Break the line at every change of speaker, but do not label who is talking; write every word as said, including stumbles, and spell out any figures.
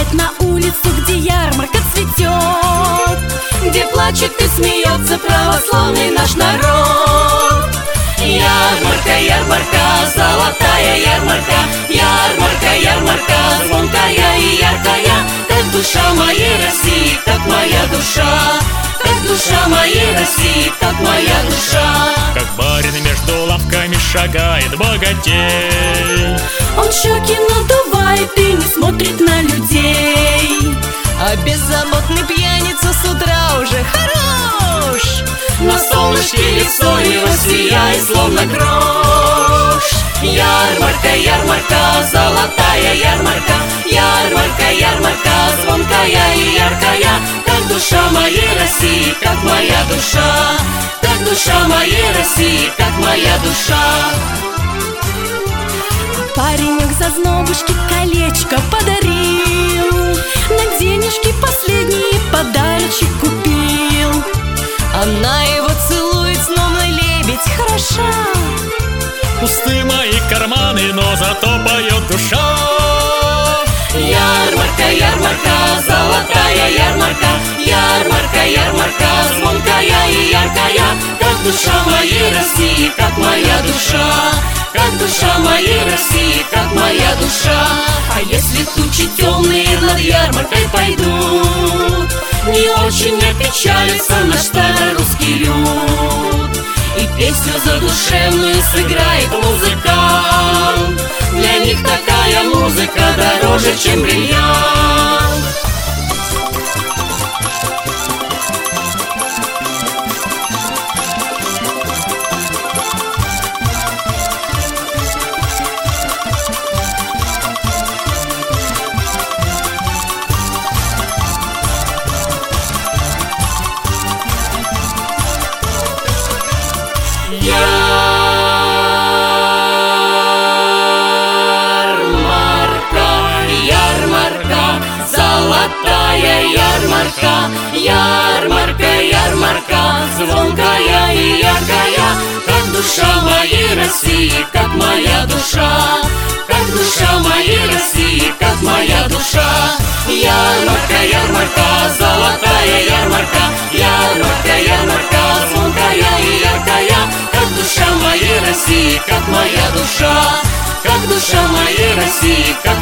выходит на улицу, где ярмарка цветет, где плачет и смеется православный наш народ. Ярмарка, ярмарка, золотая ярмарка, ярмарка, ярмарка, звонкая и яркая, как душа моей России, как моя душа, как душа моей России, как моя душа.
Как барин между лавками шагает богатей,
Он щеки надувает и не смотрит на людей,
а беззаботный пьяница с утра уже хорош.
на солнышке лицо его сияет, словно грош. Ярмарка, ярмарка, золотая ярмарка, ярмарка, ярмарка, звонкая и яркая, как душа моей России, как моя душа, как душа моей России, как моя душа. Паренек зазнобушке колечко подарил, на денежки последние подарочек купил.
Она его целует, снова лебедь хороша.
пусты мои карманы, но зато поет душа.
Ярмарка, ярмарка, золотая ярмарка, ярмарка, ярмарка, звонкая и яркая, как душа моей России, как моя душа, как душа моей России, как моя душа. А если тучи темные над ярмаркой пойдут, не очень опечалится наш старорусский люд, и песню задушевную сыграет музыкант. Для них такая музыка дороже, чем бриллиант. Золотая ярмарка, ярмарка, ярмарка, звонкая и яркая, как душа моей России, как моя душа, как душа моей России, как моя душа. Ярмарка, ярмарка, золотая ярмарка, ярмарка, ярмарка, звонкая и яркая, как душа моей России, как моя душа, как душа моей России, как